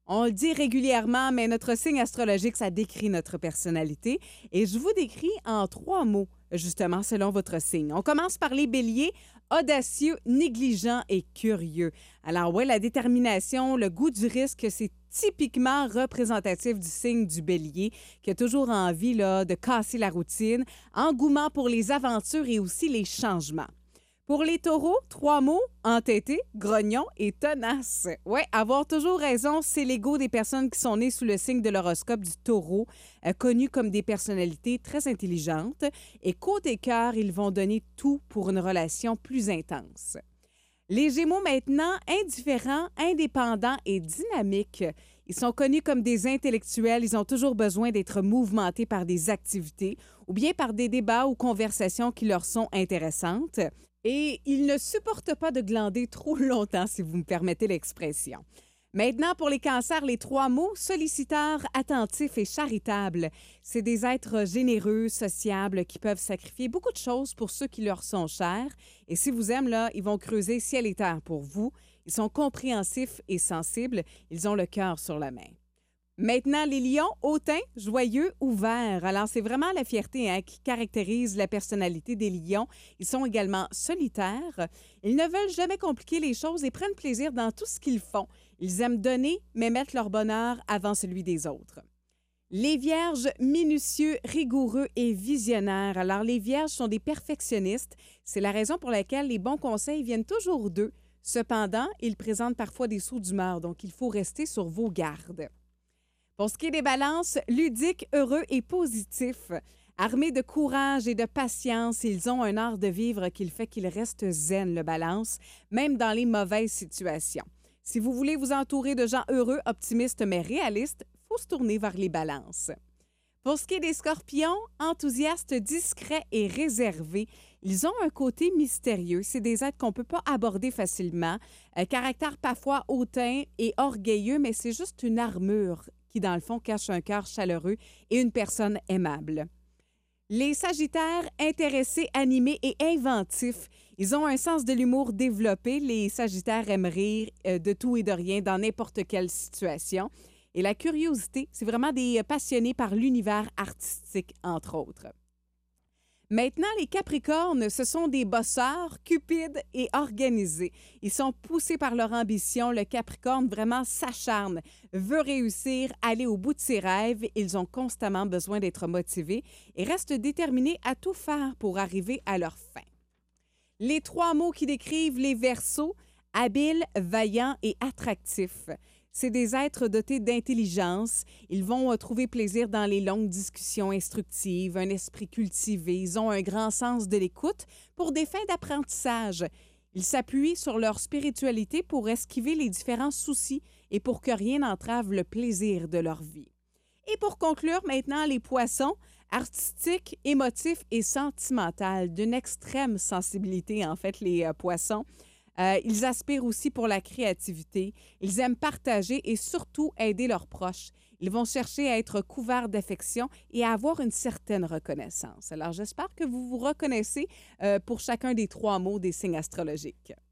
On le dit régulièrement, mais notre signe astrologique, ça décrit notre personnalité. Et je vous décris en 3 mots, justement, selon votre signe. On commence par les béliers, audacieux, négligents et curieux. Alors ouais, la détermination, le goût du risque, c'est typiquement représentatif du signe du bélier, qui a toujours envie là, de casser la routine, engouement pour les aventures et aussi les changements. Pour les taureaux, 3 mots, entêté, grognon et tenace. Ouais, avoir toujours raison, c'est l'ego des personnes qui sont nées sous le signe de l'horoscope du taureau, connus comme des personnalités très intelligentes. Et côté cœur, ils vont donner tout pour une relation plus intense. Les Gémeaux maintenant, indifférents, indépendants et dynamiques. Ils sont connus comme des intellectuels, ils ont toujours besoin d'être mouvementés par des activités ou bien par des débats ou conversations qui leur sont intéressantes. Et ils ne supportent pas de glander trop longtemps, si vous me permettez l'expression. Maintenant, pour les cancers, les 3 mots, solliciteurs, attentifs et charitables. C'est des êtres généreux, sociables, qui peuvent sacrifier beaucoup de choses pour ceux qui leur sont chers. Et si vous aiment, là, ils vont creuser ciel et terre pour vous. Ils sont compréhensifs et sensibles. Ils ont le cœur sur la main. Maintenant, les lions, hautains, joyeux, ouverts. Alors, c'est vraiment la fierté qui caractérise la personnalité des lions. Ils sont également solitaires. Ils ne veulent jamais compliquer les choses et prennent plaisir dans tout ce qu'ils font. Ils aiment donner, mais mettent leur bonheur avant celui des autres. Les vierges, minutieux, rigoureux et visionnaires. Alors, les vierges sont des perfectionnistes. C'est la raison pour laquelle les bons conseils viennent toujours d'eux. Cependant, ils présentent parfois des sauts d'humeur, donc il faut rester sur vos gardes. Pour ce qui est des balances, ludiques, heureux et positifs. Armés de courage et de patience, ils ont un art de vivre qui fait qu'ils restent zen, le balance, même dans les mauvaises situations. Si vous voulez vous entourer de gens heureux, optimistes mais réalistes, il faut se tourner vers les balances. Pour ce qui est des scorpions, enthousiastes, discrets et réservés, ils ont un côté mystérieux. C'est des êtres qu'on ne peut pas aborder facilement. Caractère parfois hautain et orgueilleux, mais c'est juste une armure qui, dans le fond, cache un cœur chaleureux et une personne aimable. Les Sagittaires, intéressés, animés et inventifs. Ils ont un sens de l'humour développé. Les Sagittaires aiment rire de tout et de rien dans n'importe quelle situation. Et la curiosité, c'est vraiment des passionnés par l'univers artistique, entre autres. Maintenant, les Capricornes, ce sont des bosseurs, cupides et organisés. Ils sont poussés par leur ambition. Le Capricorne vraiment s'acharne, veut réussir, aller au bout de ses rêves. Ils ont constamment besoin d'être motivés et restent déterminés à tout faire pour arriver à leur fin. Les 3 mots qui décrivent les Verseaux, habiles, vaillants et attractifs. C'est des êtres dotés d'intelligence. Ils vont trouver plaisir dans les longues discussions instructives, un esprit cultivé. Ils ont un grand sens de l'écoute pour des fins d'apprentissage. Ils s'appuient sur leur spiritualité pour esquiver les différents soucis et pour que rien n'entrave le plaisir de leur vie. Et pour conclure maintenant, les poissons, artistiques, émotifs et sentimentaux, d'une extrême sensibilité en fait, les poissons. Ils aspirent aussi pour la créativité. Ils aiment partager et surtout aider leurs proches. Ils vont chercher à être couverts d'affection et à avoir une certaine reconnaissance. Alors, j'espère que vous vous reconnaissez pour chacun des 3 mots des signes astrologiques.